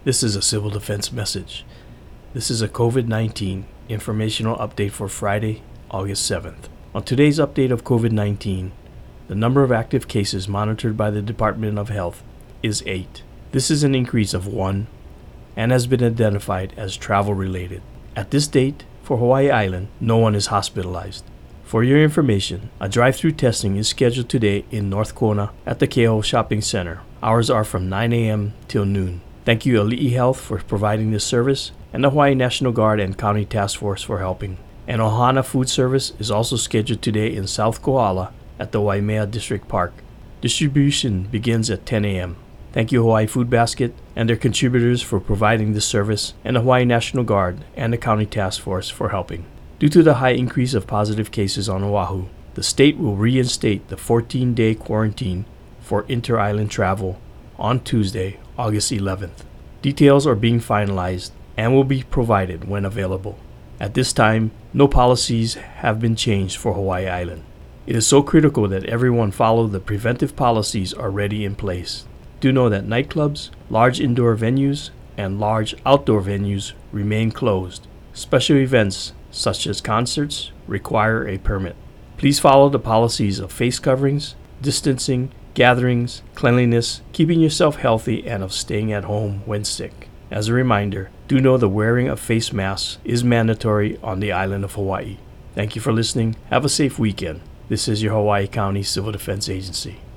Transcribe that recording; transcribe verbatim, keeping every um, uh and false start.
This is a civil defense message. This is a COVID nineteen informational update for Friday, August seventh. On today's update of COVID nineteen, the number of active cases monitored by the Department of Health is eight. This is an increase of one and has been identified as travel-related. At this date, for Hawaii Island, no one is hospitalized. For your information, a drive-through testing is scheduled today in North Kona at the Keho Shopping Center. Hours are from nine a.m. till noon. Thank you Ali'i Health for providing this service, and the Hawaii National Guard and County Task Force for helping. An Ohana food service is also scheduled today in South Kohala at the Waimea District Park. Distribution begins at ten a.m. Thank you Hawaii Food Basket and their contributors for providing this service, and the Hawaii National Guard and the County Task Force for helping. Due to the high increase of positive cases on Oahu, the state will reinstate the fourteen-day quarantine for inter-island travel on Tuesday, August eleventh. Details are being finalized and will be provided when available. At this time, no policies have been changed for Hawaii Island. It is so critical that everyone follow the preventive policies already in place. Do know that nightclubs, large indoor venues, and large outdoor venues remain closed. Special events such as concerts require a permit. Please follow the policies of face coverings, distancing, gatherings, cleanliness, keeping yourself healthy, and of staying at home when sick. As a reminder, do know the wearing of face masks is mandatory on the island of Hawaii. Thank you for listening. Have a safe weekend. This is your Hawaii County Civil Defense Agency.